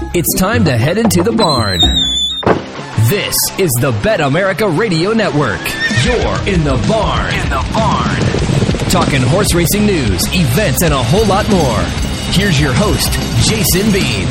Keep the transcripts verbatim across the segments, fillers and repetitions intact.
It's time to head into the barn. This is the Bet America Radio Network. You're in the barn. In the barn. Talking horse racing news, events, and a whole lot more. Here's your host, Jason Beam.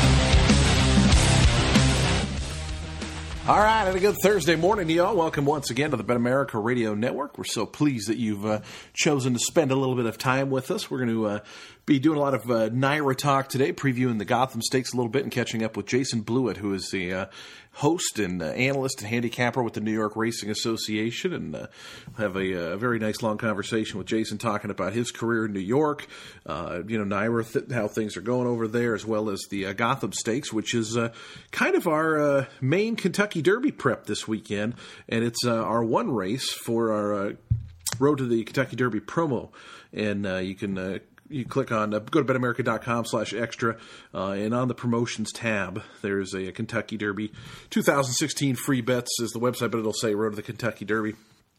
All right, and a good Thursday morning to y'all. Welcome once again to the Bet America Radio Network. We're so pleased that you've uh, chosen to spend a little bit of time with us. We're going to uh, be doing a lot of uh, NYRA talk today, previewing the Gotham Stakes a little bit and catching up with Jason Blewett, who is the uh, host and uh, analyst and handicapper with the New York Racing Association, and uh, have a, a very nice long conversation with Jason talking about his career in New York, uh, you know, NYRA, th- how things are going over there, as well as the uh, Gotham Stakes, which is uh, kind of our uh, main Kentucky Derby prep this weekend, and it's uh, our one race for our uh, Road to the Kentucky Derby promo, and uh, you can uh, you click on, uh, go to betamerica.com slash extra, uh, and on the promotions tab, there's a, a Kentucky Derby two thousand sixteen free bets is the website, but it'll say Road to the Kentucky Derby.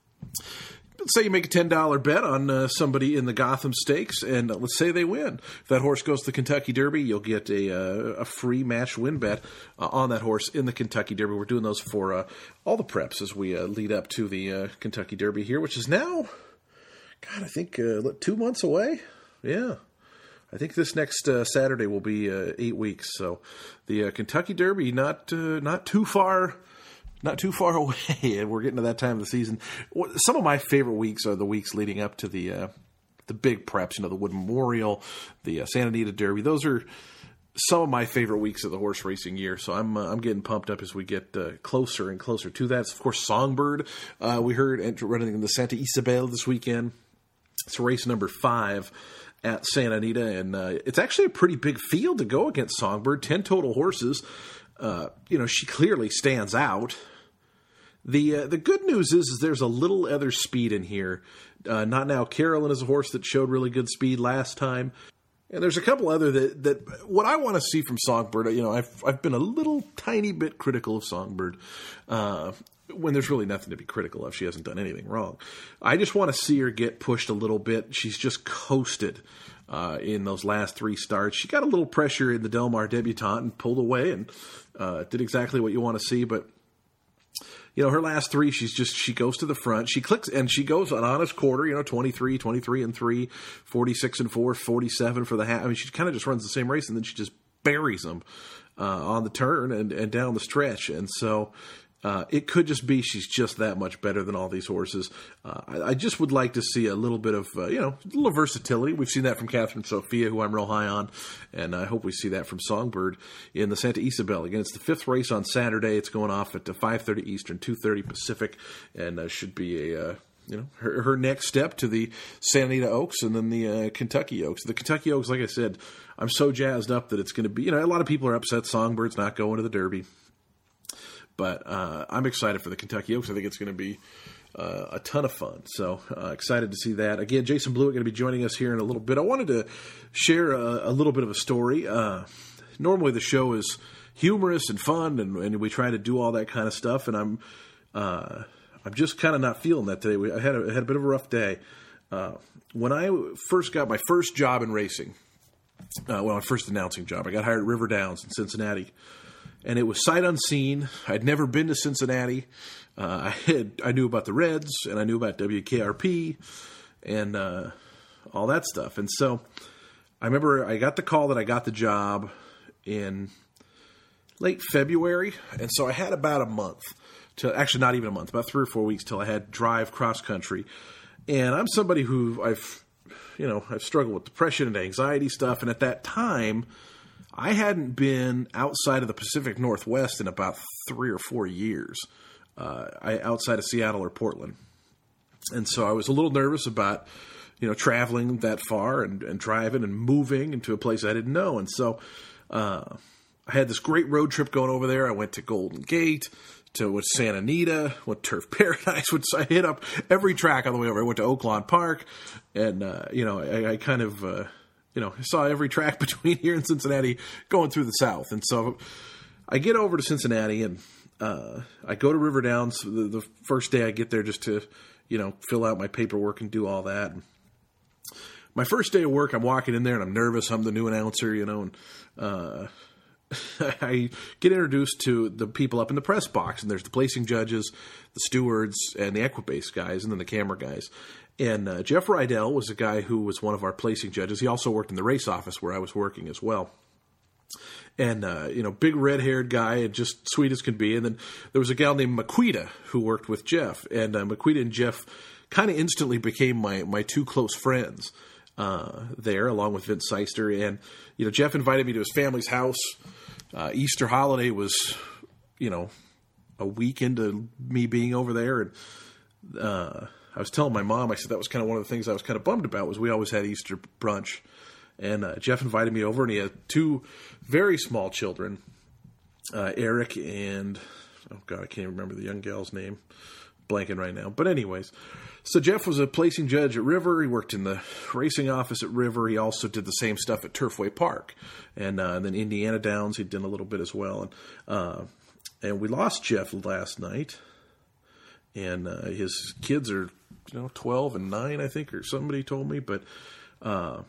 Let's say you make a ten dollars bet on uh, somebody in the Gotham Stakes, and uh, let's say they win. If that horse goes to the Kentucky Derby, you'll get a uh, a free match win bet uh, on that horse in the Kentucky Derby. We're doing those for uh, all the preps as we uh, lead up to the uh, Kentucky Derby here, which is now, God, I think uh, two months away. Yeah. I think this next uh, Saturday will be uh, eight weeks. So the uh, Kentucky Derby, not uh, not too far Not too far away, and we're getting to that time of the season. Some of my favorite weeks are the weeks leading up to the uh, the big preps, you know, the Wood Memorial, the uh, Santa Anita Derby. Those are some of my favorite weeks of the horse racing year. So I'm uh, I'm getting pumped up as we get uh, closer and closer to that. It's, of course, Songbird. Uh, we heard running in the Santa Isabel this weekend. It's race number five at Santa Anita, and uh, it's actually a pretty big field to go against Songbird. Ten total horses. Uh, you know, she clearly stands out. The uh, the good news is, is there's a little other speed in here. Uh, Not Now Carolyn is a horse that showed really good speed last time. And there's a couple other that, that what I want to see from Songbird, you know, I've I've been a little tiny bit critical of Songbird uh, when there's really nothing to be critical of. She hasn't done anything wrong. I just want to see her get pushed a little bit. She's just coasted uh, in those last three starts. She got a little pressure in the Del Mar Debutante and pulled away and uh, did exactly what you want to see, but you know, her last three, she's just, she goes to the front. She clicks, and she goes an honest quarter, you know, twenty-three, twenty-three and three, forty-six and four, forty-seven for the half. I mean, she kind of just runs the same race, and then she just buries them uh, on the turn and, and down the stretch. And so uh, it could just be she's just that much better than all these horses. Uh, I, I just would like to see a little bit of, uh, you know, a little versatility. We've seen that from Catherine Sophia, who I'm real high on, and I hope we see that from Songbird in the Santa Isabel. Again, it's the fifth race on Saturday. It's going off at five thirty Eastern, two thirty Pacific, and uh, should be a, uh, you know, her, her next step to the Santa Anita Oaks and then the uh, Kentucky Oaks. The Kentucky Oaks, like I said, I'm so jazzed up that it's going to be, you know, a lot of people are upset Songbird's not going to the Derby. But uh, I'm excited for the Kentucky Oaks. I think it's going to be uh, a ton of fun. So uh, excited to see that. Again, Jason Blewett going to be joining us here in a little bit. I wanted to share a, a little bit of a story. Uh, normally the show is humorous and fun, and, and we try to do all that kind of stuff. And I'm uh, I'm just kind of not feeling that today. We, I had a, I had a bit of a rough day. Uh, when I first got my first job in racing, uh, well, my first announcing job, I got hired at River Downs in Cincinnati. And it was sight unseen. I'd never been to Cincinnati. Uh, I had I knew about the Reds, and I knew about W K R P, and uh, all that stuff. And so I remember I got the call that I got the job in late February, and so I had about a month to actually not even a month, about three or four weeks till I had to drive cross country. And I'm somebody who I've you know I've struggled with depression and anxiety stuff, and at that time, I hadn't been outside of the Pacific Northwest in about three or four years, uh, I, outside of Seattle or Portland. And so I was a little nervous about, you know, traveling that far and, and driving and moving into a place I didn't know. And so uh, I had this great road trip going over there. I went to Golden Gate, to with Santa Anita, went Turf Paradise. Which I hit up every track on the way over. I went to Oaklawn Park, and, uh, you know, I, I kind of... Uh, You know, I saw every track between here and Cincinnati going through the South. And so I get over to Cincinnati, and uh, I go to River Downs the, the first day I get there just to, you know, fill out my paperwork and do all that. And my first day of work, I'm walking in there, and I'm nervous. I'm the new announcer, you know, and uh, I get introduced to the people up in the press box, and there's the placing judges, the stewards, and the Equibase guys, and then the camera guys. And uh, Jeff Rydell was a guy who was one of our placing judges. He also worked in the race office where I was working as well. And, uh, you know, big red-haired guy and just sweet as can be. And then there was a gal named Maquita who worked with Jeff. And uh, Maquita and Jeff kind of instantly became my, my two close friends uh, there, along with Vince Seister. And, you know, Jeff invited me to his family's house. Uh, Easter holiday was, you know, a week into me being over there. And uh, I was telling my mom, I said that was kind of one of the things I was kind of bummed about was we always had Easter brunch. And uh, Jeff invited me over, and he had two very small children, uh, Eric and, oh, God, I can't remember the young gal's name. Blanking right now. But anyways, so Jeff was a placing judge at River. He worked in the racing office at River. He also did the same stuff at Turfway Park. And, uh, and then Indiana Downs, he'd done a little bit as well. And, uh, and we lost Jeff last night. And uh, his kids are, you know, twelve and nine, I think, or somebody told me. But uh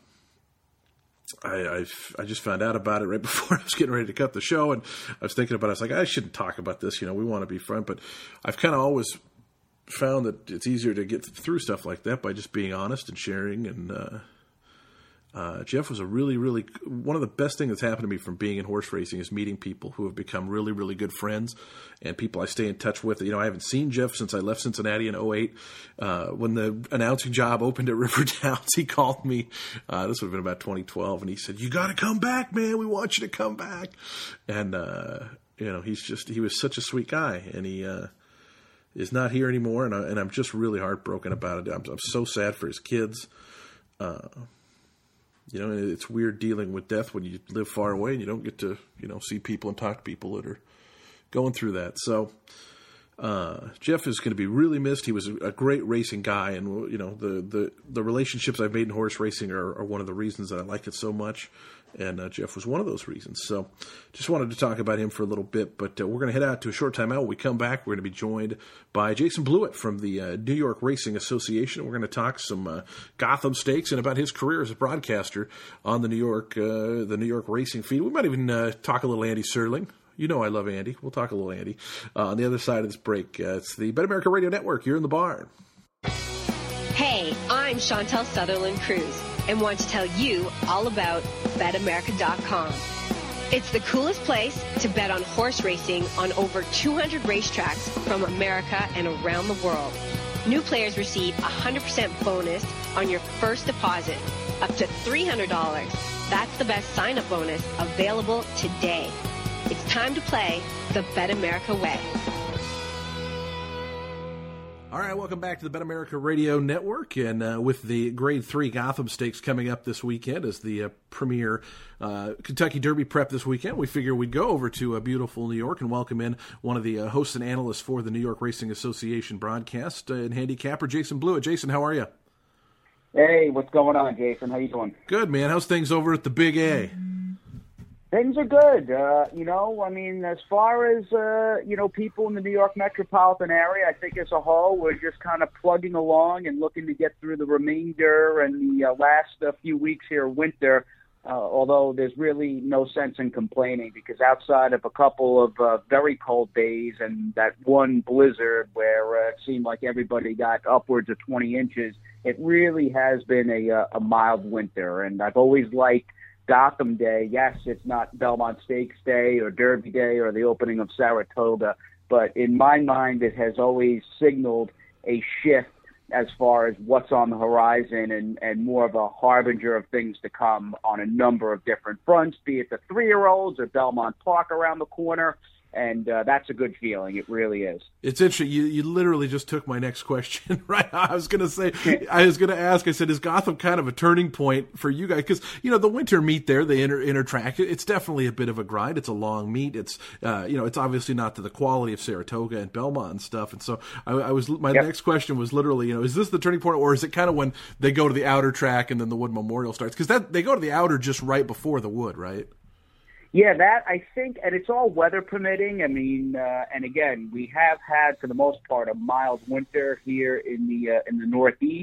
I I've, I just found out about it right before I was getting ready to cut the show, and I was thinking about it. I was like, I shouldn't talk about this. You know, we want to be friends, but I've kind of always found that it's easier to get through stuff like that by just being honest and sharing. And uh, uh, Jeff was a really, really one of the best things that's happened to me from being in horse racing is meeting people who have become really, really good friends and people I stay in touch with. You know, I haven't seen Jeff since I left Cincinnati in oh eight. Uh, when the announcing job opened at River Downs, he called me. Uh, this would have been about twenty twelve, and he said, "You got to come back, man. We want you to come back." And uh, you know, he's just he was such a sweet guy, and he uh, is not here anymore. And, I, and I'm just really heartbroken about it. I'm, I'm so sad for his kids. Uh, You know, it's weird dealing with death when you live far away and you don't get to, you know, see people and talk to people that are going through that. So uh, Jeff is going to be really missed. He was a great racing guy, and you know, the the, the relationships I've made in horse racing are, are one of the reasons that I like it so much. And uh, Jeff was one of those reasons. So just wanted to talk about him for a little bit, but uh, we're going to head out to a short time out. When we come back, we're going to be joined by Jason Blewett from the uh, New York Racing Association. We're going to talk some uh, Gotham Stakes and about his career as a broadcaster on the New York uh, the New York racing feed. We might even uh, talk a little Andy Serling. You know I love Andy. We'll talk a little Andy. Uh, on the other side of this break, uh, it's the Bet America Radio Network. You're in the barn. Hey, I'm Chantel Sutherland Cruz and want to tell you all about Bet America dot com. It's the coolest place to bet on horse racing on over two hundred racetracks from America and around the world. New players receive a one hundred percent bonus on your first deposit, up to three hundred dollars. That's the best sign-up bonus available today. It's time to play the Bet America way. All right, welcome back to the Bet America Radio Network, and uh, with the Grade three Gotham Stakes coming up this weekend as the uh, premier uh, Kentucky Derby prep this weekend, we figure we'd go over to uh, beautiful New York and welcome in one of the uh, hosts and analysts for the New York Racing Association broadcast uh, and handicapper, Jason Blewett. Jason, how are you? Hey, what's going on, Jason? How you doing? Good, man. How's things over at the Big A? Things are good. Uh, you know, I mean, as far as, uh, you know, people in the New York metropolitan area, I think as a whole, we're just kind of plugging along and looking to get through the remainder and the uh, last uh, few weeks here of winter, uh, although there's really no sense in complaining because outside of a couple of uh, very cold days and that one blizzard where uh, it seemed like everybody got upwards of twenty inches, it really has been a, uh, a mild winter. And I've always liked Gotham Day. Yes, it's not Belmont Stakes Day or Derby Day or the opening of Saratoga, but in my mind it has always signaled a shift as far as what's on the horizon and, and more of a harbinger of things to come on a number of different fronts, be it the three-year-olds or Belmont Park around the corner. And uh, that's a good feeling. It really is. It's interesting. You you literally just took my next question, right? I was going to say, I was going to ask, I said, is Gotham kind of a turning point for you guys? Because, you know, the winter meet there, the inter, intertrack, it's definitely a bit of a grind. It's a long meet. It's, uh, you know, it's obviously not to the quality of Saratoga and Belmont and stuff. And so I, I was, my yep. next question was literally, you know, is this the turning point or is it kind of when they go to the outer track and then the Wood Memorial starts? Because that they go to the outer just right before the Wood, right? Yeah, that I think, and it's all weather permitting. I mean, uh, and again, we have had for the most part a mild winter here in the uh, in the Northeast.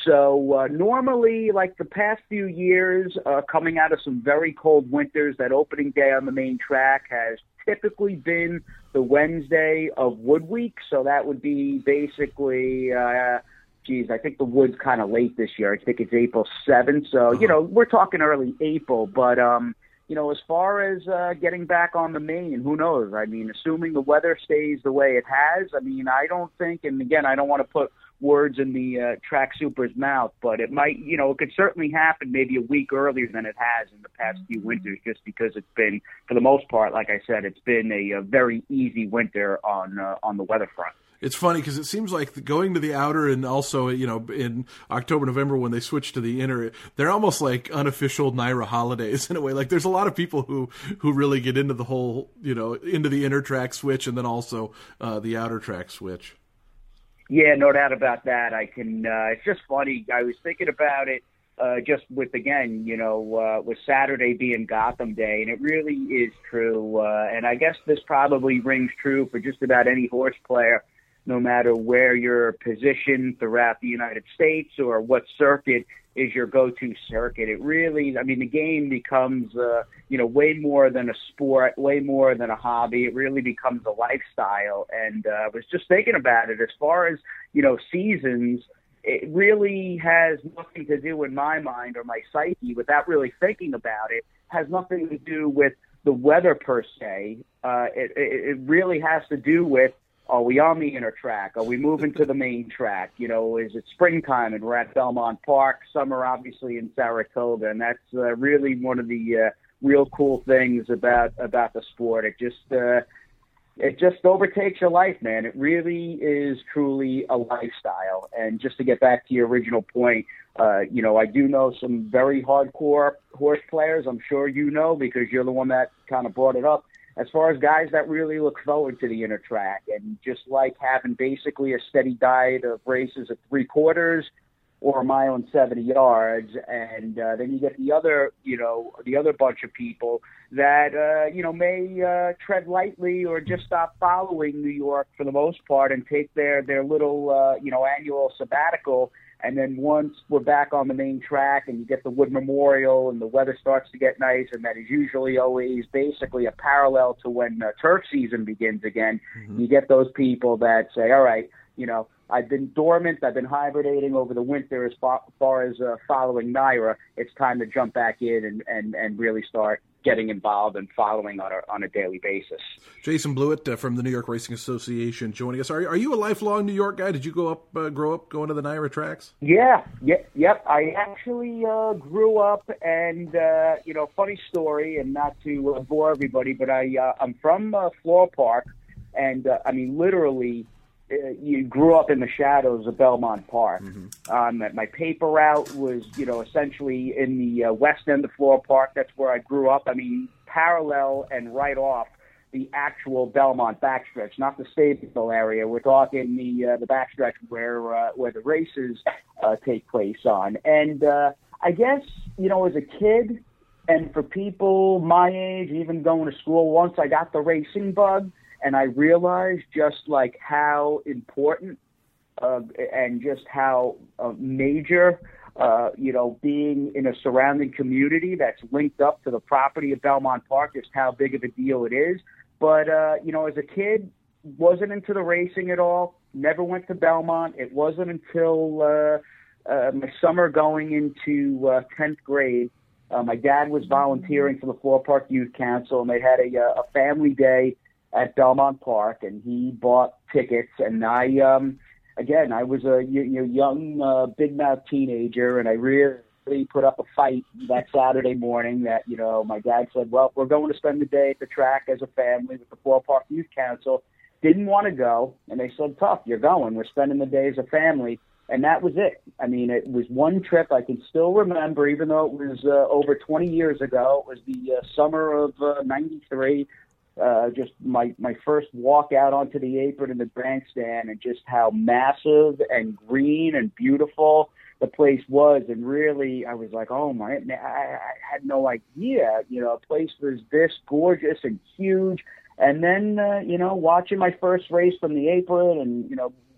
So uh, normally, like the past few years, uh, coming out of some very cold winters, that opening day on the main track has typically been the Wednesday of Wood Week. So that would be basically, uh, geez, I think the Wood's kind of late this year. I think it's April seventh. So, you know, we're talking early April. But, um, you know, as far as uh, getting back on the main, who knows? I mean, assuming the weather stays the way it has, I mean, I don't think, and again, I don't want to put words in the uh, track super's mouth, but it might, you know, it could certainly happen maybe a week earlier than it has in the past few winters, just because it's been, for the most part, like I said, it's been a, a very easy winter on uh, on the weather front. It's funny because it seems like going to the outer and also, you know, in October, November when they switch to the inner, they're almost like unofficial NYRA holidays in a way. Like there's a lot of people who, who really get into the whole, you know, into the inner track switch and then also uh, the outer track switch. Yeah, no doubt about that. I can, uh, it's just funny. I was thinking about it uh, just with, again, you know, uh, with Saturday being Gotham Day, and it really is true. Uh, and I guess this probably rings true for just about any horse player, no matter where you're positioned throughout the United States or what circuit is your go-to circuit. It really, I mean, the game becomes, uh, you know, way more than a sport, way more than a hobby. It really becomes a lifestyle. And uh, I was just thinking about it. As far as, you know, seasons, it really has nothing to do in my mind or my psyche, without really thinking about it, has nothing to do with the weather per se. Uh, it, it, it really has to do with, are we on the inner track? Are we moving to the main track? You know, is it springtime and we're at Belmont Park? Summer, obviously, in Saratoga. And that's uh, really one of the uh, real cool things about about the sport. It just uh, it just overtakes your life, man. It really is truly a lifestyle. And just to get back to your original point, uh, you know, I do know some very hardcore horse players. I'm sure you know, because you're the one that kind of brought it up. As far as guys that really look forward to the inner track and just like having basically a steady diet of races at three quarters or a mile and seventy yards. And uh, then you get the other, you know, the other bunch of people that, uh, you know, may uh, tread lightly or just stop following New York for the most part and take their, their little, uh, you know, annual sabbatical. And then once we're back on the main track and you get the Wood Memorial and the weather starts to get nice, and that is usually always basically a parallel to when uh, turf season begins again, mm-hmm. You get those people that say, all right, you know, I've been dormant, I've been hibernating over the winter as far, far as uh, following NYRA. It's time to jump back in and, and, and really start getting involved and following on a, on a daily basis. Jason Blewett uh, from the New York Racing Association joining us. Are, are you a lifelong New York guy? Did you go up, uh, grow up going to the NYRA tracks? Yeah, yeah, yep. I actually uh, grew up, and uh, you know, funny story, and not to uh, bore everybody, but I uh, I'm from uh, Floral Park, and uh, I mean literally. You grew up in the shadows of Belmont Park. Mm-hmm. Um, my paper route was, you know, essentially in the uh, west end of Floral Park. That's where I grew up. I mean, parallel and right off the actual Belmont backstretch, not the Stableville area. We're talking the uh, the backstretch where uh, where the races uh, take place on. And uh, I guess, you know, as a kid, and for people my age, even going to school, once I got the racing bug, and I realized just like how important uh, and just how uh, major, uh, you know, being in a surrounding community that's linked up to the property of Belmont Park, just how big of a deal it is. But, uh, you know, as a kid, wasn't into the racing at all, never went to Belmont. It wasn't until uh, uh, my summer going into uh, tenth grade. Uh, my dad was volunteering for the Floral Park Youth Council, and they had a, a family day at Belmont Park, and he bought tickets. And I, um, again, I was a you, you know, young, uh, big mouth teenager, and I really put up a fight that Saturday morning that, you know, my dad said, well, we're going to spend the day at the track as a family with the Floral Park Youth Council. Didn't want to go, and they said, tough, you're going. We're spending the day as a family. And that was it. I mean, it was one trip I can still remember, even though it was uh, over twenty years ago. It was the uh, summer of uh, ninety-three. Uh, just my, my first walk out onto the apron in the grandstand, and just how massive and green and beautiful the place was. And really, I was like, oh my, I, I had no idea, you know, a place was this gorgeous and huge. And then, uh, you know, watching my first race from the apron and, you know,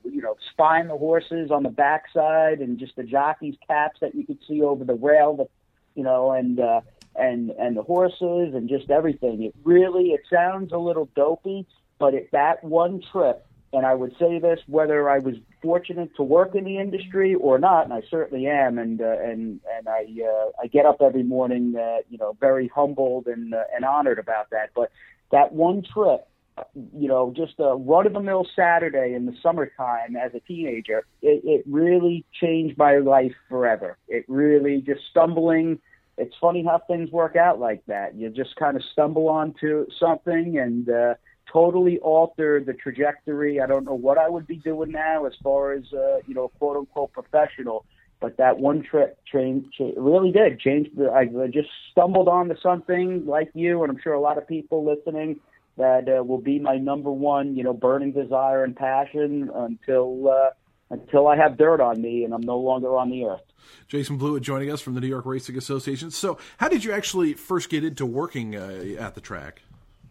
you know, spying the horses on the backside and just the jockeys' caps that you could see over the rail, the, you know, and uh, and and the horses and just everything. It really, it sounds a little dopey, but it, that one trip, and I would say this whether I was fortunate to work in the industry or not, and I certainly am, and uh, and and I uh, I get up every morning, uh, you know, very humbled and uh, and honored about that. But that one trip, you know, just a run-of-the-mill Saturday in the summertime as a teenager, it, it really changed my life forever. It really just stumbling. It's funny how things work out like that. You just kind of stumble onto something and uh, totally alter the trajectory. I don't know what I would be doing now as far as, uh, you know, quote-unquote professional, but that one trip changed, changed, really did change. The, I just stumbled onto something like you, and I'm sure a lot of people listening, that uh, will be my number one, you know, burning desire and passion until uh, until I have dirt on me and I'm no longer on the earth. Jason Blewett joining us from the New York Racing Association. So how did you actually first get into working uh, at the track?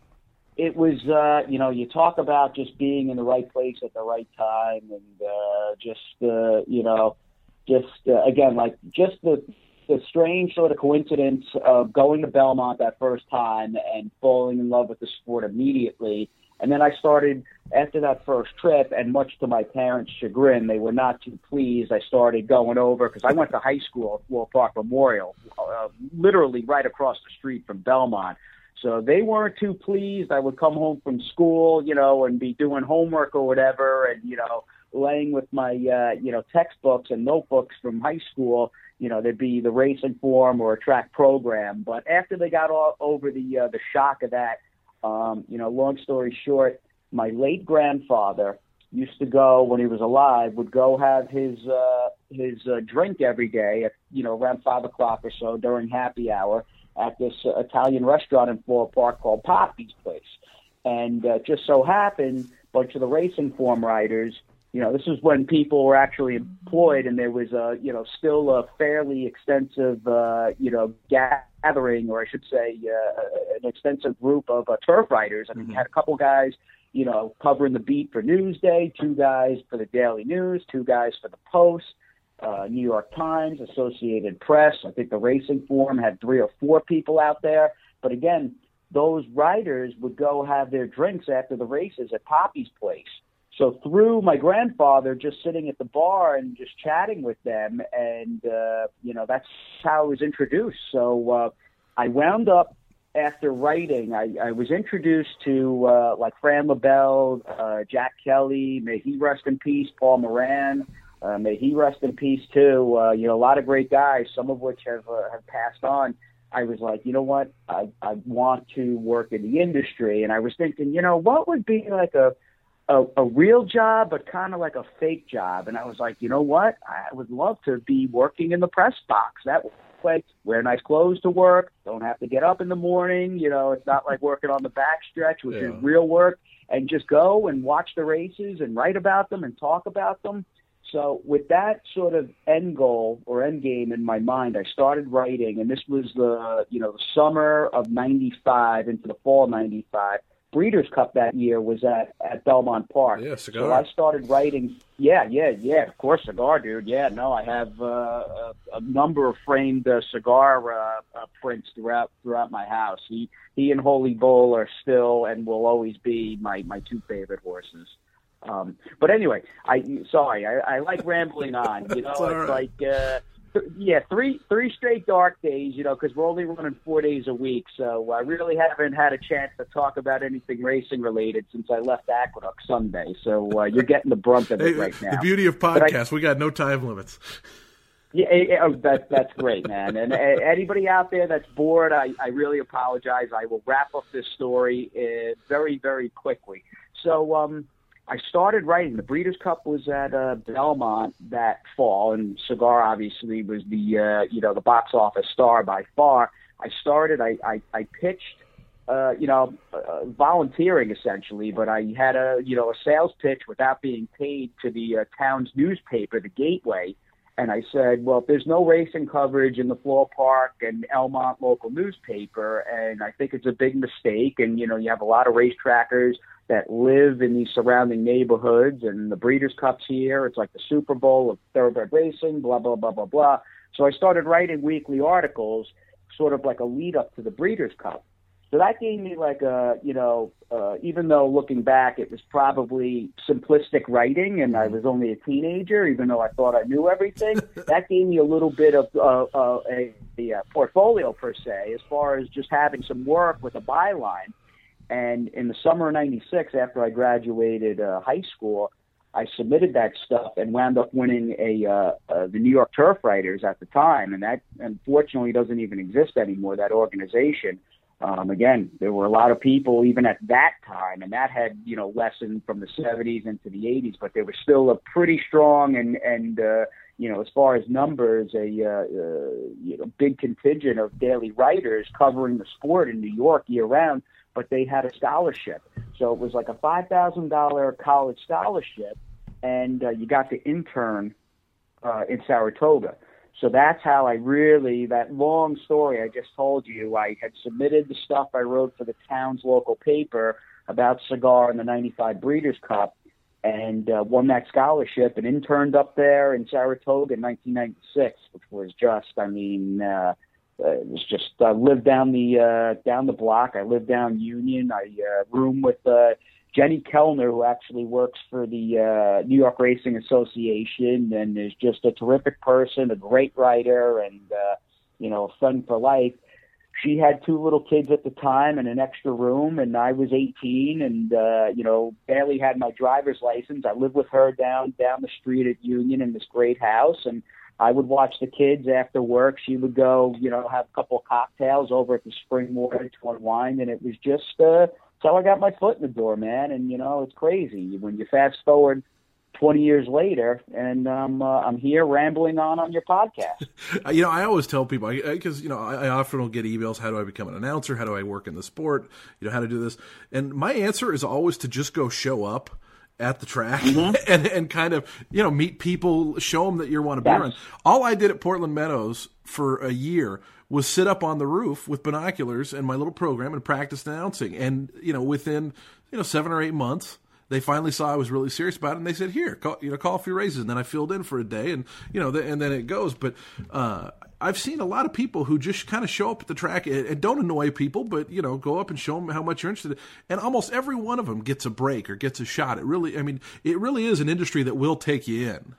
It was, uh, you know, you talk about just being in the right place at the right time and uh, just, uh, you know, just, uh, again, like just the the strange sort of coincidence of going to Belmont that first time and falling in love with the sport immediately. And then I started, after that first trip, and much to my parents' chagrin, they were not too pleased. I started going over, because I went to high school at Floral Park Memorial, uh, literally right across the street from Belmont. So they weren't too pleased. I would come home from school, you know, and be doing homework or whatever, and, you know, laying with my, uh, you know, textbooks and notebooks from high school. You know, there'd be the racing form or a track program. But after they got all over the uh, the shock of that, um, you know, long story short, my late grandfather used to go, when he was alive, would go have his uh, his uh, drink every day at, you know, around five o'clock or so during happy hour at this uh, Italian restaurant in Floral Park called Poppy's Place. And uh, just so happened, a bunch of the racing form riders, you know, this is when people were actually employed, and there was a, you know, still a fairly extensive, uh, you know, gathering, or I should say, uh, an extensive group of uh, turf riders. I mean, mm-hmm. You had a couple guys, you know, covering the beat for Newsday, two guys for the Daily News, two guys for the Post, uh, New York Times, Associated Press. I think the Racing Form had three or four people out there. But again, those riders would go have their drinks after the races at Poppy's Place. So through my grandfather just sitting at the bar and just chatting with them, and, uh, you know, that's how I was introduced. So uh, I wound up, after writing, I, I was introduced to, uh, like, Fran LaBelle, uh, Jack Kelly, may he rest in peace, Paul Moran, uh, may he rest in peace, too. Uh, you know, a lot of great guys, some of which have uh, have passed on. I was like, you know what, I, I want to work in the industry. And I was thinking, you know, what would be like a, A, a real job, but kind of like a fake job. And I was like, you know what? I would love to be working in the press box. That way, wear nice clothes to work, don't have to get up in the morning. You know, it's not like working on the backstretch, which yeah. is real work, and just go and watch the races and write about them and talk about them. So with that sort of end goal or end game in my mind, I started writing, and this was the, you know, the summer of ninety-five into the fall of ninety-five. Breeders' Cup that year was at, at Belmont Park. Yeah, cigar. So I started writing. Yeah, yeah, yeah. Of course, cigar, dude. Yeah, no, I have uh, a, a number of framed uh, cigar uh, uh, prints throughout throughout my house. He he and Holy Bull are still and will always be my, my two favorite horses. Um, but anyway, I sorry, I, I like rambling on. You know, it's right. like. Uh, Yeah, three three straight dark days, you know, because we're only running four days a week. So I really haven't had a chance to talk about anything racing related since I left Aqueduct Sunday. So uh, you're getting the brunt of it hey, right now. The beauty of podcasts, I, we got no time limits. Yeah, oh, that, that's great, man. And uh, anybody out there that's bored, I, I really apologize. I will wrap up this story uh, very, very quickly. So, um, I started writing. The Breeders' Cup was at uh, Belmont that fall, and Cigar obviously was the uh, you know the box office star by far. I started. I I, I pitched, uh, you know, uh, volunteering essentially, but I had a you know a sales pitch without being paid to the uh, town's newspaper, the Gateway, and I said, well, if there's no racing coverage in the Floral Park and Elmont local newspaper, and I think it's a big mistake, and you know you have a lot of race trackers that live in these surrounding neighborhoods, and the Breeders' Cup's here. It's like the Super Bowl of thoroughbred racing, blah, blah, blah, blah, blah. So I started writing weekly articles, sort of like a lead up to the Breeders' Cup. So that gave me like a, you know, uh, even though looking back, it was probably simplistic writing and I was only a teenager, even though I thought I knew everything, that gave me a little bit of uh, uh, a, a portfolio per se, as far as just having some work with a byline. And in the summer of ninety-six, after I graduated uh, high school, I submitted that stuff and wound up winning a uh, uh, the New York Turf Writers at the time. And that, unfortunately, doesn't even exist anymore, that organization. Um, again, there were a lot of people even at that time, and that had, you know, lessened from the seventies into the eighties, but there was still a pretty strong and, and uh, you know, as far as numbers, a uh, uh, you know, big contingent of daily writers covering the sport in New York year-round, but they had a scholarship. So it was like a five thousand dollars college scholarship, and uh, you got to intern uh, in Saratoga. So that's how I really, that long story I just told you, I had submitted the stuff I wrote for the town's local paper about Cigar and the ninety-five Breeders' Cup, and uh, won that scholarship and interned up there in Saratoga in nineteen ninety-six, which was just, I mean, uh, it was just, I lived down the, uh, down the block. I lived down Union. I uh, roomed with uh, Jenny Kellner, who actually works for the uh, New York Racing Association and is just a terrific person, a great writer, and, uh, you know, a friend for life. She had two little kids at the time in an extra room, and I was eighteen and, uh, you know, barely had my driver's license. I lived with her down down the street at Union in this great house, and I would watch the kids after work. She would go, you know, have a couple of cocktails over at the Springwater to unwind, and it was just uh, that's how I got my foot in the door, man. And, you know, it's crazy when you fast forward twenty years later, and um, uh, I'm here rambling on on your podcast. You know, I always tell people, because, you know, I, I often will get emails, how do I become an announcer? How do I work in the sport? You know, how to do this? And my answer is always to just go show up at the track mm-hmm. and, and kind of, you know, meet people, show them that you want to be yes. around. All I did at Portland Meadows for a year was sit up on the roof with binoculars and my little program and practice announcing. And, you know, within, you know, seven or eight months, they finally saw I was really serious about it, and they said, "Here, call, you know, call a few races." And then I filled in for a day, and you know, the, and then it goes. But uh, I've seen a lot of people who just kind of show up at the track and, and don't annoy people, but you know, go up and show them how much you're interested. And almost every one of them gets a break or gets a shot. It really, I mean, it really is an industry that will take you in.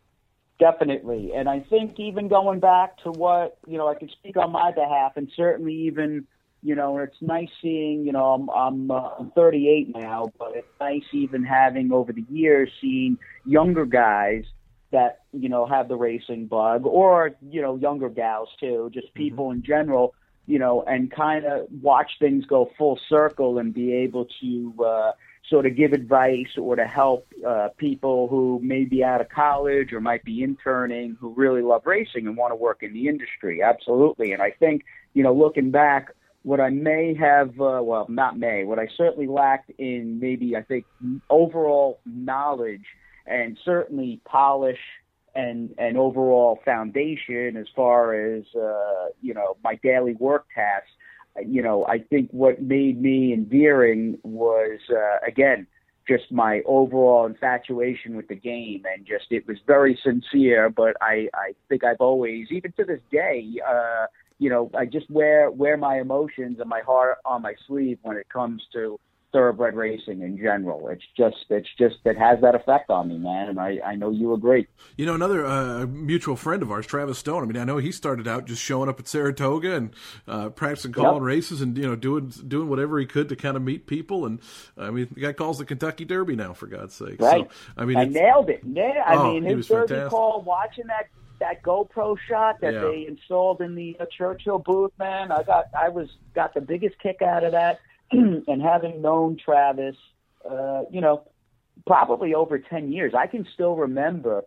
Definitely, and I think even going back to what you know, I can speak on my behalf, and certainly even. You know, it's nice seeing, you know, I'm, I'm, uh, I'm thirty-eight now, but it's nice even having over the years seen younger guys that, you know, have the racing bug or, you know, younger gals too, just people mm-hmm. in general, you know, and kind of watch things go full circle and be able to uh, sort of give advice or to help uh, people who may be out of college or might be interning who really love racing and want to work in the industry. Absolutely. And I think, you know, looking back, what I may have, uh, well, not may, what I certainly lacked in maybe, I think, overall knowledge and certainly polish and, and overall foundation as far as, uh, you know, my daily work tasks, you know, I think what made me endearing was, uh, again, just my overall infatuation with the game, and just it was very sincere, but I, I think I've always, even to this day, uh, you know, I just wear wear my emotions and my heart on my sleeve when it comes to thoroughbred racing in general. It's just, it's just, it has that effect on me, man, and I, I know you agree. You know, another uh, mutual friend of ours, Travis Stone, I mean, I know he started out just showing up at Saratoga and uh, practicing calling yep. races and, you know, doing doing whatever he could to kind of meet people, and, I mean, the guy calls the Kentucky Derby now, for God's sake. Right. So, I mean, I nailed it. Yeah, I oh, mean, his Derby fantastic. Call, watching that that GoPro shot that yeah. they installed in the uh, Churchill booth, man, I got, I was, got the biggest kick out of that. And having known Travis, uh, you know, probably over ten years, I can still remember,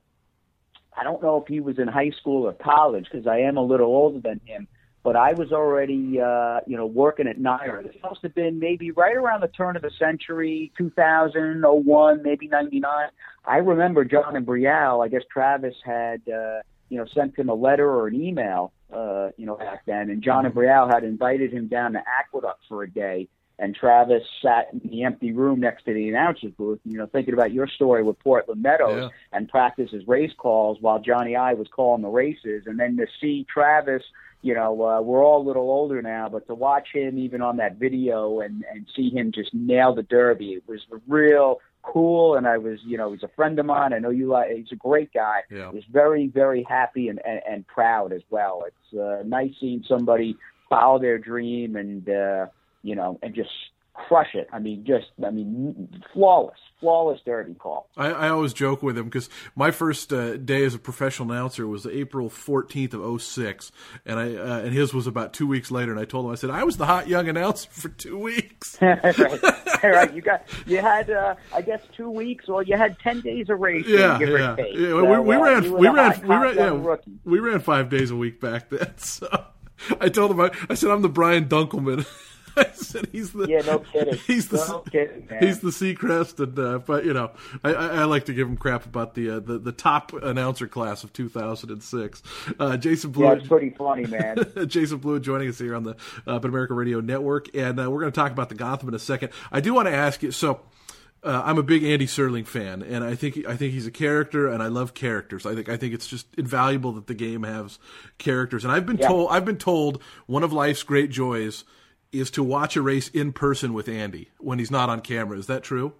I don't know if he was in high school or college because I am a little older than him, but I was already, uh, you know, working at Naira. This must have been maybe right around the turn of the century, two thousand, oh one, maybe ninety-nine. I remember John and Brielle, I guess Travis had, uh, you know, sent him a letter or an email, uh, you know, back then. And John and Brielle had invited him down to Aqueduct for a day. and Travis sat in the empty room next to the announcer's booth, you know, thinking about your story with Portland Meadows yeah. and practices race calls while Johnny I was calling the races, and then to see Travis, you know, uh, we're all a little older now, but to watch him even on that video and, and see him just nail the Derby, it was real cool. And I was, you know, he's a friend of mine. I know you like, he's a great guy. Yeah. I was very, very happy and, and, and proud as well. It's uh, nice seeing somebody follow their dream and, uh, you know, and just crush it. I mean, just, I mean, flawless, flawless Derby call. I, I always joke with him because my first uh, day as a professional announcer was April fourteenth of oh six, and I uh, and his was about two weeks later. And I told him, I said, I was the hot young announcer for two weeks. right, right. You got, you had, uh, I guess, two weeks, or you had ten days of racing. Yeah, give yeah. or take. yeah. So, we, we uh, ran, we ran, hot, we ran, yeah, rookie. we ran five days a week back then. So I told him, I, I said, I'm the Brian Dunkelman. I said he's the yeah, no kidding. He's the no kidding, man. he's the Seacrest, and uh, but you know, I, I, I like to give him crap about the uh, the, the top announcer class of two thousand six. Uh, Jason Blue, yeah, it's pretty funny, man. Jason Blue joining us here on the uh, Bet America Radio Network, and uh, we're going to talk about the Gotham in a second. I do want to ask you, so. Uh, I'm a big Andy Serling fan, and I think I think he's a character, and I love characters. I think I think it's just invaluable that the game has characters. And I've been yeah. told I've been told one of life's great joys is to watch a race in person with Andy when he's not on camera. Is that true?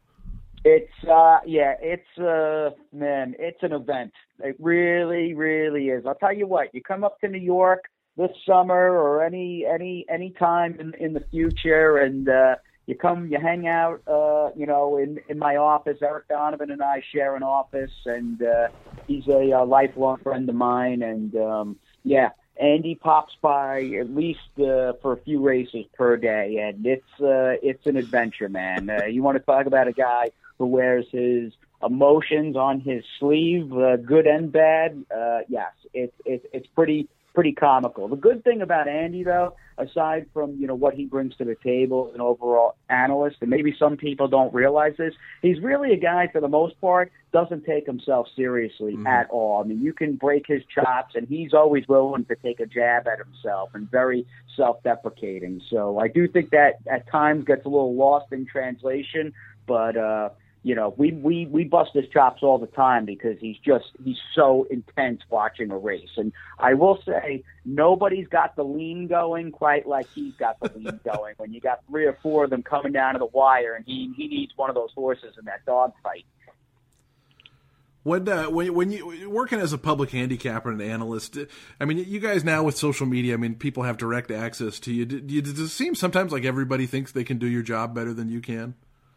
It's uh yeah, it's uh man, it's an event. It really, really is. I'll tell you what, you come up to New York this summer or any any any time in in the future, and uh you come, you hang out, uh, you know, in, in my office. Eric Donovan and I share an office, and uh, he's a, a lifelong friend of mine. And, um, yeah, Andy pops by at least uh, for a few races per day, and it's uh, it's an adventure, man. Uh, you want to talk about a guy who wears his emotions on his sleeve, uh, good and bad? Uh, yes, it's it, it's pretty pretty comical. The good thing about Andy, though, aside from, you know, what he brings to the table as an overall analyst, and maybe some people don't realize this, he's really a guy, for the most part, doesn't take himself seriously mm-hmm. at all. I mean, you can break his chops, and he's always willing to take a jab at himself and very self-deprecating. So I do think that at times gets a little lost in translation, but, uh, you know, we, we, we bust his chops all the time because he's just, he's so intense watching a race. And I will say, nobody's got the lean going quite like he's got the lean going. When you got three or four of them coming down to the wire, and he, he needs one of those horses in that dogfight. When uh, when when you working as a public handicapper and analyst, I mean, you guys now with social media, I mean, people have direct access to you. Do, does it seem sometimes like everybody thinks they can do your job better than you can?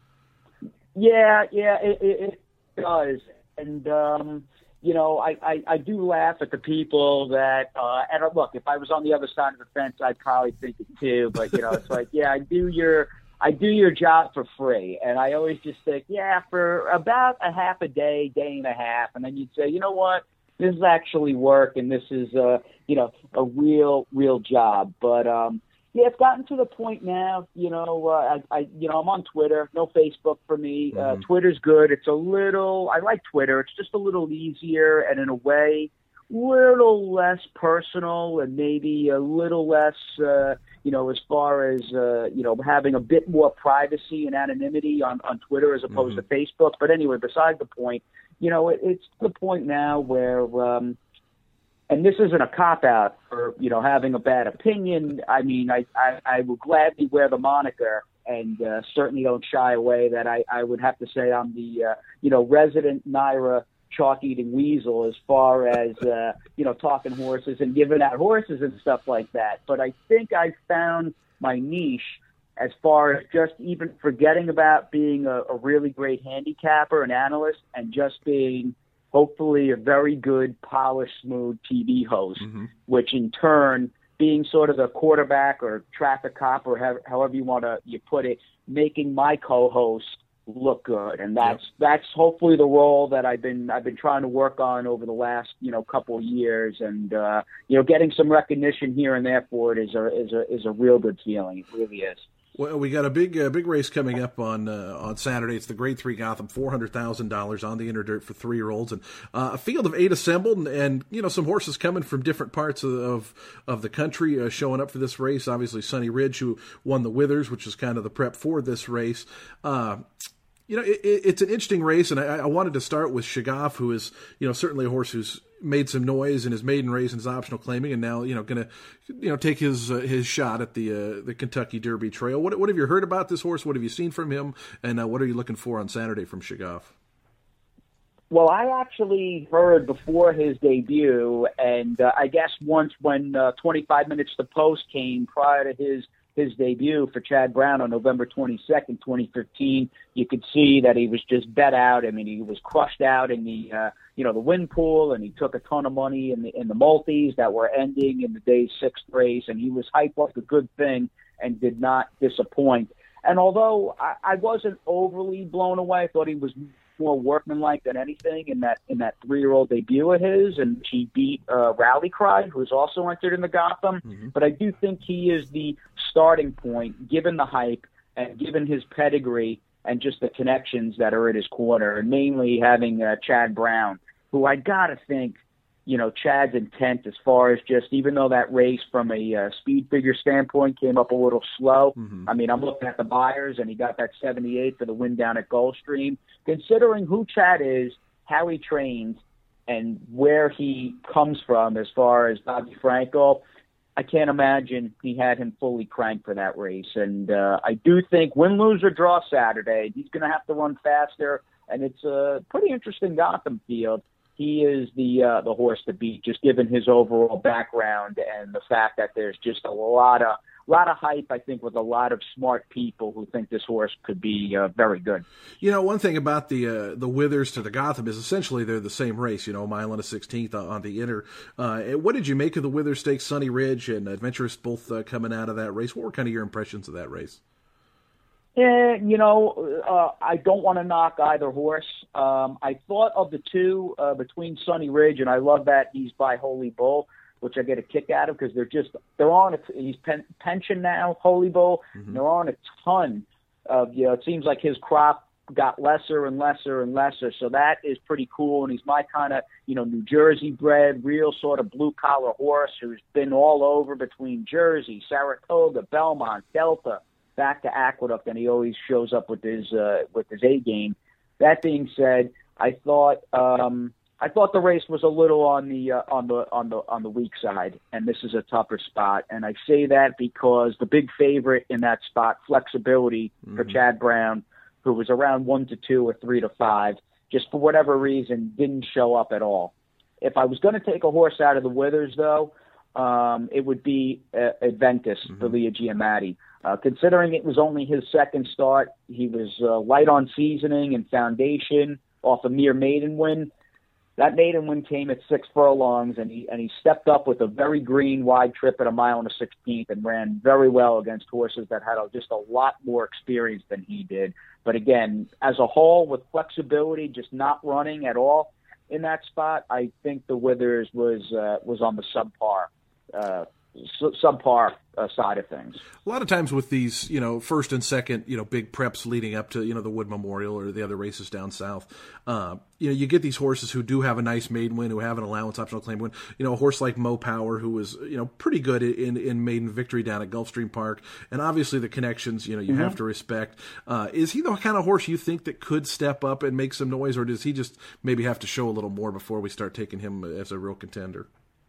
Yeah, yeah, it, it, it does. And, um, you know, I, I, I do laugh at the people that, uh, and look, if I was on the other side of the fence, I'd probably think it too. But, you know, it's like, yeah, I do your, I do your job for free. And I always just think, yeah, for about a half a day, day and a half. And then you'd say, you know what, this is actually work, and this is, uh, you know, a real, real job. But, um, yeah, it's gotten to the point now, you know, uh, I, I, you know, I'm on Twitter, no Facebook for me. Uh, Mm-hmm. Twitter's good. It's a little, I like Twitter. It's just a little easier and in a way, little less personal and maybe a little less, uh, you know, as far as, uh, you know, having a bit more privacy and anonymity on, on Twitter as opposed mm-hmm. to Facebook. But anyway, beside the point, you know, it, it's to the point now where, um, and this isn't a cop-out for, you know, having a bad opinion. I mean, I, I, I will gladly wear the moniker and uh, certainly don't shy away that I, I would have to say I'm the, uh, you know, resident Naira chalk-eating weasel as far as, uh, you know, talking horses and giving out horses and stuff like that. But I think I found my niche as far as just even forgetting about being a, a really great handicapper and analyst and just being hopefully a very good, polished, smooth T V host, mm-hmm. which in turn, being sort of the quarterback or traffic cop or however, however you want to you put it, making my co-host look good, and that's yep. that's hopefully the role that I've been I've been trying to work on over the last you know couple of years, and uh, you know getting some recognition here and there for it is a is a is a real good feeling. It really is. Well, we got a big, uh, big race coming up on uh, on Saturday. It's the Grade Three Gotham, four hundred thousand dollars on the Interdirt for three year olds, and uh, a field of eight assembled, and, and you know some horses coming from different parts of of, of the country uh, showing up for this race. Obviously, Sunny Ridge, who won the Withers, which is kind of the prep for this race. Uh, You know, it, it's an interesting race, and I, I wanted to start with Shagaf, who is, you know, certainly a horse who's made some noise in his maiden race and his optional claiming, and now, you know, going to, you know, take his uh, his shot at the uh, the Kentucky Derby Trail. What what have you heard about this horse? What have you seen from him? And uh, what are you looking for on Saturday from Shagaf? Well, I actually heard before his debut, and uh, I guess once when uh, twenty-five minutes to post came prior to his his debut for Chad Brown on November twenty-second, twenty fifteen, you could see that he was just bet out. I mean, he was crushed out in the, uh, you know, the win pool, and he took a ton of money in the, in the multis that were ending in the day's sixth race, and he was hyped like a good thing and did not disappoint. And although I, I wasn't overly blown away, I thought he was more workmanlike than anything in that in that three-year-old debut of his, and he beat uh, Rally Cry, who was also entered in the Gotham. Mm-hmm. But I do think he is the starting point, given the hype and given his pedigree and just the connections that are at his corner, and mainly having uh, Chad Brown, who I gotta think, you know, Chad's intent as far as just, even though that race from a uh, speed figure standpoint came up a little slow, mm-hmm. I mean, I'm looking at the buyers, and he got that seventy-eight for the win down at Gulfstream. Considering who Chad is, how he trains, and where he comes from as far as Bobby Frankel, I can't imagine he had him fully cranked for that race. And uh, I do think win, lose, or draw Saturday, he's going to have to run faster, and it's a pretty interesting Gotham field. He is the uh, the horse to beat, just given his overall background and the fact that there's just a lot of lot of hype, I think, with a lot of smart people who think this horse could be uh, very good. You know, one thing about the uh, the Withers to the Gotham is essentially they're the same race, you know, a mile and a sixteenth on the Inter. Uh, what did you make of the Withers Stakes? Sunny Ridge and Adventurous both uh, coming out of that race. What were kind of your impressions of that race? Yeah, you know, uh, I don't want to knock either horse. Um, I thought of the two uh, between Sunny Ridge, and I love that he's by Holy Bull, which I get a kick out of because they're just they're on. A, he's pen, pension now, Holy Bull. Mm-hmm. And they're on a ton of. You know, it seems like his crop got lesser and lesser and lesser. So that is pretty cool. And he's my kind of, you know, New Jersey bred, real sort of blue collar horse who's been all over between Jersey, Saratoga, Belmont, Delta, back to Aqueduct, and he always shows up with his uh, with his A game. That being said, I thought um, I thought the race was a little on the uh, on the on the on the weak side, and this is a tougher spot. And I say that because the big favorite in that spot, Flexibility, mm-hmm. for Chad Brown, who was around one to two or three to five, just for whatever reason didn't show up at all. If I was going to take a horse out of the Withers, though, um, it would be uh, Adventus, mm-hmm. for Leah Giamatti. Uh, considering it was only his second start, he was uh, light on seasoning and foundation off a mere maiden win. That maiden win came at six furlongs, and he and he stepped up with a very green wide trip at a mile and a sixteenth and ran very well against horses that had a, just a lot more experience than he did. But again, as a whole, with Flexibility just not running at all in that spot, I think the Withers was uh, was on the subpar uh, subpar uh, side of things. A lot of times with these, you know, first and second, you know, big preps leading up to, you know, the Wood Memorial or the other races down south, uh, you know, you get these horses who do have a nice maiden win, who have an allowance optional claim win. You know, a horse like Mo Power, who was, you know, pretty good in in maiden victory down at Gulfstream Park, and obviously the connections, you know, you mm-hmm. have to respect. Uh, is he the kind of horse you think that could step up and make some noise, or does he just maybe have to show a little more before we start taking him as a real contender?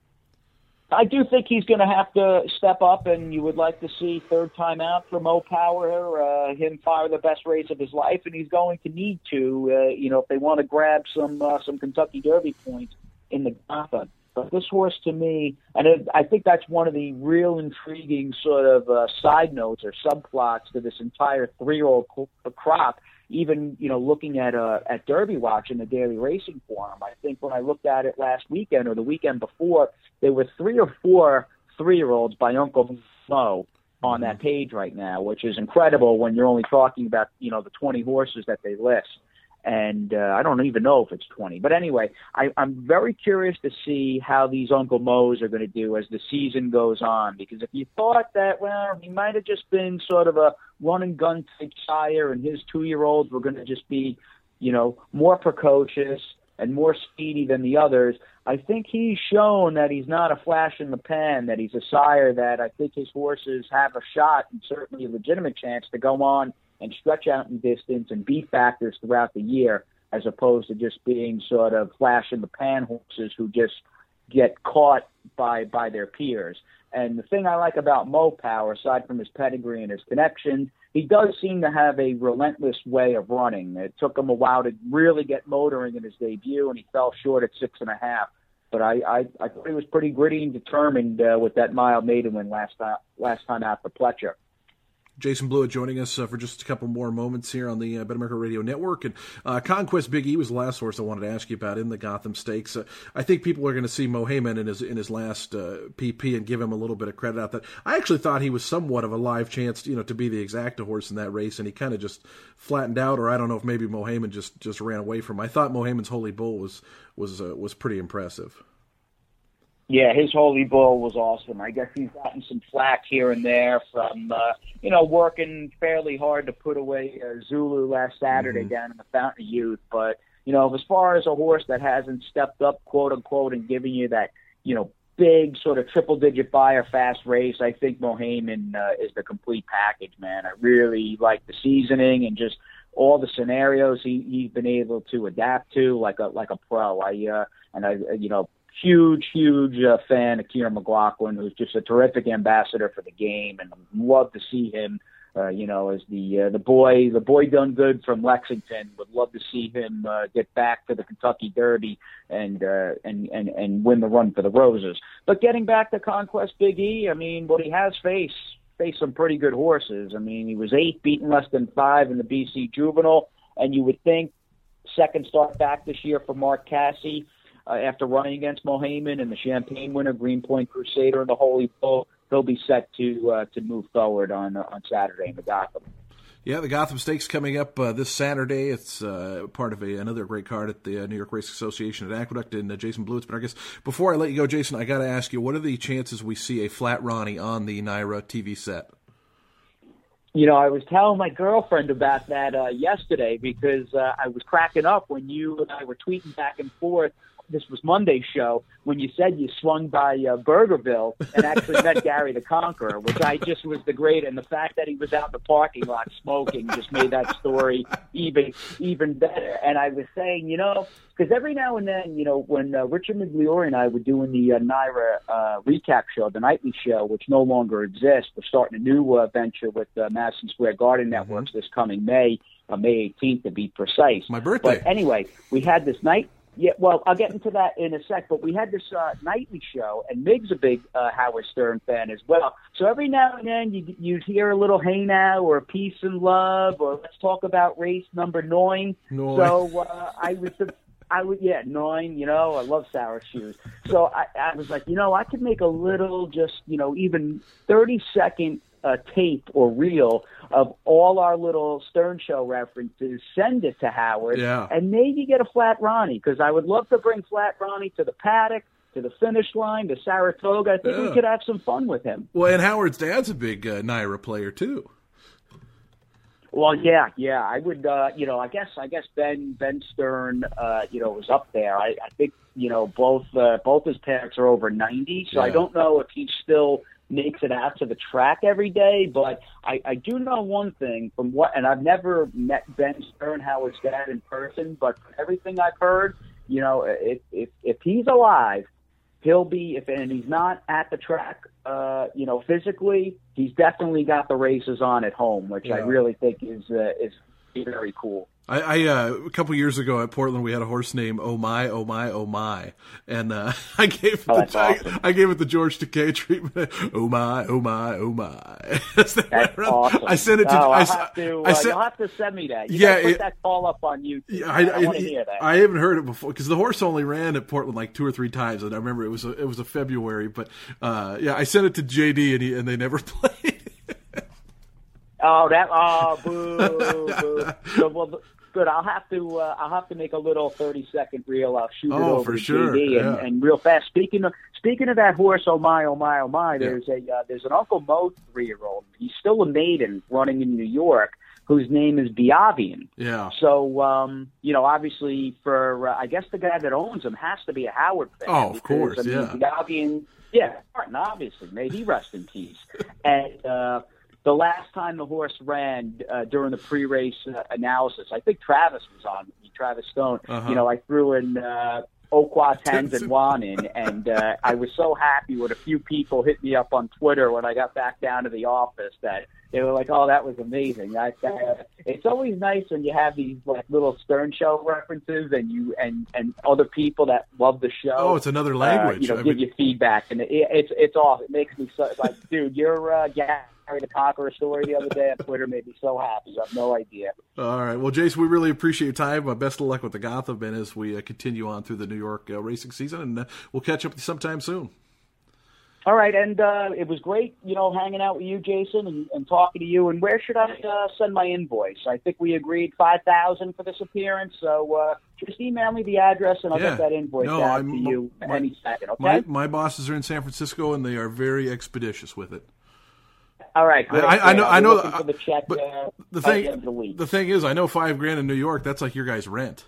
I do think he's going to have to step up, and you would like to see third time out for Mo Power, uh, him fire the best race of his life, and he's going to need to, uh, you know, if they want to grab some uh, some Kentucky Derby points in the Gotham. But this horse, to me, and it, I think that's one of the real intriguing sort of uh, side notes or subplots to this entire three-year-old crop. Even, you know, looking at uh, at Derby Watch in the Daily Racing Forum, I think when I looked at it last weekend or the weekend before, there were three or four three-year-olds by Uncle Mo on that page right now, which is incredible when you're only talking about, you know, the twenty horses that they list. And uh, I don't even know if it's twenty. But anyway, I, I'm very curious to see how these Uncle Mo's are going to do as the season goes on. Because if you thought that, well, he might have just been sort of a run-and-gun type sire and his two-year-olds were going to just be, you know, more precocious and more speedy than the others, I think he's shown that he's not a flash in the pan, that he's a sire that I think his horses have a shot and certainly a legitimate chance to go on and stretch out in distance and be factors throughout the year, as opposed to just being sort of flash in the pan horses who just get caught by by their peers. And the thing I like about Mo Power, aside from his pedigree and his connections, he does seem to have a relentless way of running. It took him a while to really get motoring in his debut, and he fell short at six and a half. But I, I, I thought he was pretty gritty and determined uh, with that mile maiden win last time, last time out for Pletcher. Jason Blewett joining us uh, for just a couple more moments here on the uh, Bet America Radio Network. And uh, Conquest Big E was the last horse I wanted to ask you about in the Gotham Stakes. Uh, I think people are going to see Mo Heyman in his in his last uh, P P and give him a little bit of credit out that. I actually thought he was somewhat of a live chance, you know, to be the exacta horse in that race, and he kind of just flattened out. Or I don't know if maybe Mo Heyman just, just ran away from him. I thought Mo Heyman's Holy Bull was was uh, was pretty impressive. Yeah, his Holy Bull was awesome. I guess he's gotten some flack here and there from, uh, you know, working fairly hard to put away uh, Zulu last Saturday mm-hmm. down in the Fountain of Youth. But, you know, as far as a horse that hasn't stepped up, quote unquote, and giving you that, you know, big sort of triple-digit buyer fast race, I think Mo Heyman uh, is the complete package, man. I really like the seasoning and just all the scenarios he, he's been able to adapt to like a like a pro. I uh, and I, you know. Huge, huge uh, fan of Kieran McLaughlin, who's just a terrific ambassador for the game, and love to see him, uh, you know, as the uh, the boy, the boy done good from Lexington. Would love to see him uh, get back to the Kentucky Derby and uh, and and and win the run for the Roses. But getting back to Conquest Big E, I mean, what he has faced faced some pretty good horses. I mean, he was eighth, beaten less than five in the B C Juvenile, and you would think second start back this year for Mark Casse. Uh, after running against Mo Heyman and the Champagne winner, Greenpoint Crusader, and the Holy Bull, he'll be set to uh, to move forward on uh, on Saturday in the Gotham. Yeah, the Gotham Stakes coming up uh, this Saturday. It's uh, part of a, another great card at the uh, New York Race Association at Aqueduct and uh, Jason Blewett's. But I guess before I let you go, Jason, I got to ask you, what are the chances we see a Flat Ronnie on the Naira T V set? You know, I was telling my girlfriend about that uh, yesterday because uh, I was cracking up when you and I were tweeting back and forth. This was Monday's show when you said you swung by uh, Burgerville and actually met Gary the Conqueror, which I just was the great. And the fact that he was out in the parking lot smoking just made that story even even better. And I was saying, you know, because every now and then, you know, when uh, Richard Migliore and I were doing the uh, Naira uh, recap show, the nightly show, which no longer exists, we're starting a new uh, venture with uh, Madison Square Garden Networks mm-hmm. this coming May, uh, May eighteenth to be precise. My birthday. But anyway, we had this night. Yeah, well, I'll get into that in a sec, but we had this uh, nightly show, and Mig's a big uh, Howard Stern fan as well. So every now and then you, you'd hear a little hey now or peace and love or let's talk about race number nine. nine. So uh, I was the I would, yeah, nine, you know, I love sour shoes. So I, I was like, you know, I could make a little just, you know, even thirty-second uh, tape or reel of all our little Stern Show references, send it to Howard, yeah. and maybe get a Flat Ronnie, because I would love to bring Flat Ronnie to the paddock, to the finish line, to Saratoga. I think yeah. we could have some fun with him. Well, and Howard's dad's a big uh, Naira player, too. Well, yeah, yeah, I would, uh, you know, I guess, I guess Ben Ben Stern, uh, you know, was up there. I, I think, you know, both uh, both his parents are over ninety, so yeah. I don't know if he still makes it out to the track every day. But I, I do know one thing from what, and I've never met Ben Stern, Howard's dad, in person, but from everything I've heard, you know, if if, if he's alive, he'll be, if and he's not at the track, uh, you know, physically, he's definitely got the races on at home, which yeah. I really think is uh, is very cool. I, I uh, a couple years ago at Portland, we had a horse named Oh My, Oh My, Oh My, and uh, I gave it oh, the that's awesome. I, I gave it the George Takei treatment. Oh my, oh my, oh my. That's awesome. I sent it to. Oh, I, I'll have to, I uh, sent, you'll have to send me that. You yeah, gotta put it, that call up on YouTube. Yeah, I, I, I want to hear that. I haven't heard it before because the horse only ran at Portland like two or three times, and I remember it was a, it was a February. But uh, yeah, I sent it to J D, and he, and they never played. Oh, that oh boo boo. So, well, good. I'll have to uh, I'll have to make a little thirty second reel. I'll shoot it oh, over for to sure. J D yeah. and, and real fast. Speaking of speaking of that horse, oh my, oh my, oh my. There's yeah. a uh, there's an Uncle Mo three year old. He's still a maiden running in New York, whose name is Biavian. Yeah. So um, you know, obviously, for uh, I guess the guy that owns him has to be a Howard fan. Oh, of because, course. I mean, Yeah. Biavian, yeah, Martin, obviously, may he rest in peace. And uh, the last time the horse ran uh, during the pre-race uh, analysis, I think Travis was on, Travis Stone. Uh-huh. You know, I threw in uh, Okwa, Tens, and Juan in, and uh, I was so happy when a few people hit me up on Twitter when I got back down to the office that they were like, "Oh, that was amazing." I, that, it's always nice when you have these like little Stern Show references, and you and, and other people that love the show. Oh, it's another language. Uh, you know, I give mean... you feedback, and it, it's it's off. It makes me so like, dude, you're uh, yeah. The Conqueror story the other day on Twitter made me so happy. You have no idea. All right. Well, Jason, we really appreciate your time. Uh, best of luck with the Gotham and as we uh, continue on through the New York uh, racing season, and uh, we'll catch up with you sometime soon. All right. And uh, it was great, you know, hanging out with you, Jason, and, and talking to you. And where should I uh, send my invoice? I think we agreed five thousand dollars for this appearance. So uh, just email me the address, and I'll yeah. get that invoice no, out I'm, to you my, any second, okay? My, my bosses are in San Francisco, and they are very expeditious with it. All right, great. I, I know. I know. For the check, but uh, the thing, the, the, week. the thing is, I know five grand in New York. That's like your guys' rent.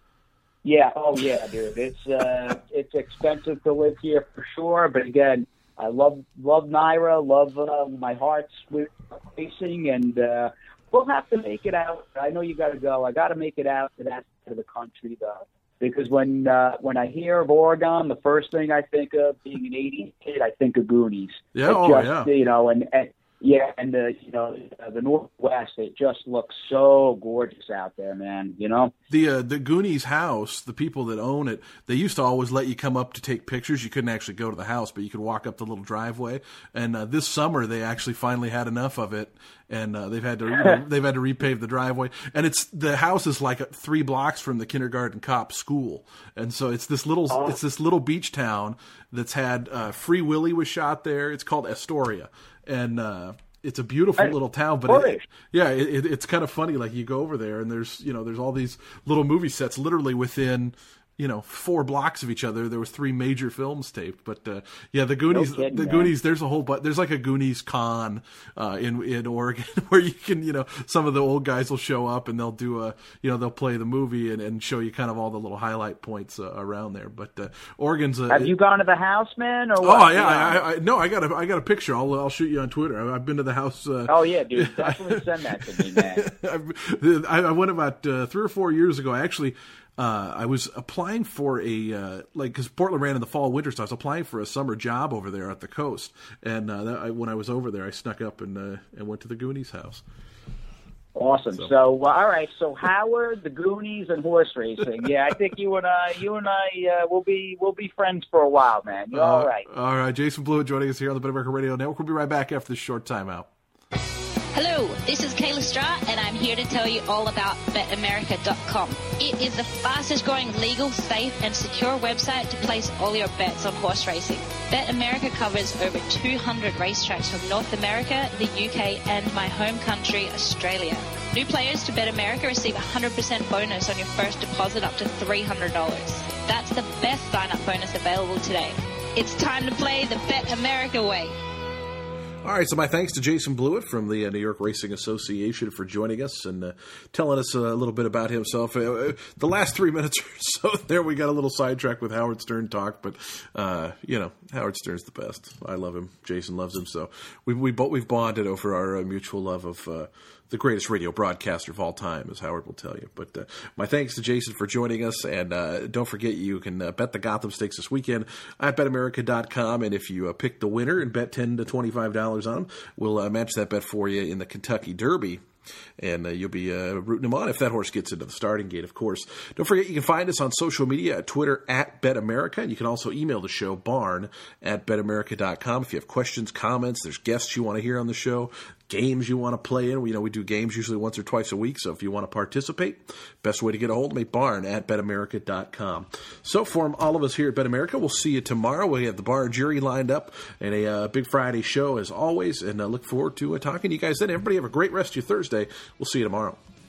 Yeah. Oh, yeah, dude. It's uh, it's expensive to live here for sure. But again, I love love Naira. Love uh, my heart's with racing, and uh, we'll have to make it out. I know you got to go. I got to make it out to that side of the country, though. Because when uh, when I hear of Oregon, the first thing I think of, being an eighties kid, I think of Goonies. Yeah, it oh just, yeah. You know, and, and yeah, and the you know uh, the Northwest, it just looks so gorgeous out there, man. You know, the uh, the Goonies house, the people that own it, they used to always let you come up to take pictures. You couldn't actually go to the house, but you could walk up the little driveway. And uh, this summer, they actually finally had enough of it, and uh, they've had to you know, they've had to repave the driveway. And it's the house is like three blocks from the kindergarten cop school, and so it's this little oh. it's this little beach town that's had uh, Free Willy was shot there. It's called Astoria. And uh, it's a beautiful little town, but it, yeah, it, it, it's kind of funny. Like you go over there, and there's you know there's all these little movie sets, literally within you know four blocks of each other. There was three major films taped, but uh, yeah, the Goonies, no kidding, the man. Goonies. There's a whole, but there's like a Goonies con uh, in in Oregon where you can you know some of the old guys will show up and they'll do a you know they'll play the movie and, and show you kind of all the little highlight points uh, around there. But uh, Oregon's. A, Have it, you gone to the house, man? Or oh what? yeah, I, I, no, I got a I got a picture. I'll I'll shoot you on Twitter. I've been to the house. Uh, oh yeah, dude, definitely send that to me, man. I, I went about uh, three or four years ago. I actually. Uh, I was applying for a, uh, like, because Portland ran in the fall, winter, so I was applying for a summer job over there at the coast. And uh, that, I, when I was over there, I snuck up and uh, and went to the Goonies house. Awesome. So, so uh, all right. So Howard, the Goonies, and horse racing. Yeah, I think you and I, you and I, uh, will be will be friends for a while, man. You're uh, all right. All right. Jason Blewett joining us here on the Bet America Radio Network. We'll be right back after this short timeout. Hello, this is Kayla Stratt, and I'm here to tell you all about Bet America dot com. It is the fastest growing legal, safe, and secure website to place all your bets on horse racing. BetAmerica covers over two hundred racetracks from North America, the U K, and my home country, Australia. New players to BetAmerica receive a one hundred percent bonus on your first deposit up to three hundred dollars. That's the best sign-up bonus available today. It's time to play the BetAmerica way. All right, so my thanks to Jason Blewett from the uh, New York Racing Association for joining us and uh, telling us a little bit about himself. Uh, the last three minutes or so there, we got a little sidetracked with Howard Stern talk, but, uh, you know, Howard Stern's the best. I love him. Jason loves him. So we, we, we've bonded over our uh, mutual love of uh, the greatest radio broadcaster of all time, as Howard will tell you. But uh, my thanks to Jason for joining us. And uh, don't forget, you can uh, bet the Gotham Stakes this weekend at Bet America dot com. And if you uh, pick the winner and bet ten to twenty-five dollars on him, we'll uh, match that bet for you in the Kentucky Derby. And uh, you'll be uh, rooting him on if that horse gets into the starting gate, of course. Don't forget, you can find us on social media at Twitter at BetAmerica. And you can also email the show, barn at Bet America dot com. If you have questions, comments, there's guests you want to hear on the show, games you want to play in. We, you know, we do games usually once or twice a week. So if you want to participate, best way to get a hold of me, barn at Bet America dot com. So from all of us here at Bet America, we'll see you tomorrow. We have the Barn Jury lined up and a uh, big Friday show as always. And uh, look forward to uh, talking to you guys then. Everybody have a great rest of your Thursday. We'll see you tomorrow.